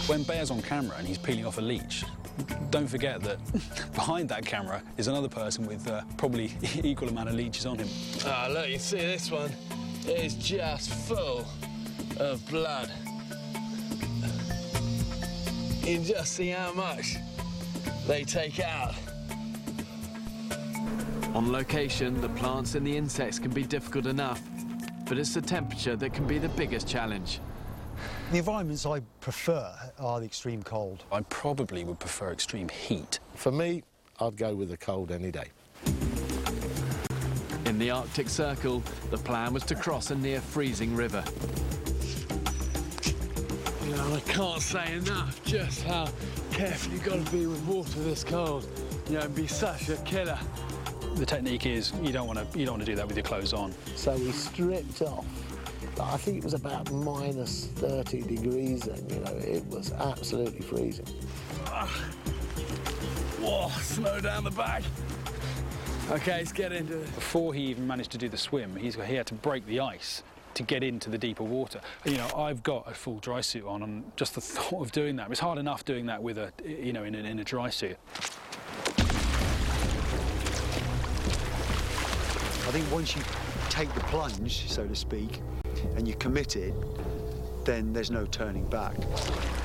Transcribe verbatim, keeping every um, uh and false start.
When Bear's on camera and he's peeling off a leech, don't forget that behind that camera is another person with uh, probably equal amount of leeches on him. Ah, oh, look, you see this one? It is just full of blood. You can just see how much they take out. On location, the plants and the insects can be difficult enough, but it's the temperature that can be the biggest challenge. The environments I prefer are the extreme cold. I probably would prefer extreme heat. For me, I'd go with the cold any day. In the Arctic Circle, the plan was to cross a near-freezing river. You know, I can't say enough just how careful you've got to be with water this cold. You know, it'd be such a killer. The technique is you don't want to you don't want to do that with your clothes on. So we stripped off. I think it was about minus thirty degrees then, you know, it was absolutely freezing. Whoa, slow down the bag. OK, let's get into it. Before he even managed to do the swim, he's, he had to break the ice to get into the deeper water. You know, I've got a full dry suit on, and just the thought of doing that, it's hard enough doing that with a, you know, in a, in a dry suit. I think once you take the plunge, so to speak, and you commit it, then there's no turning back.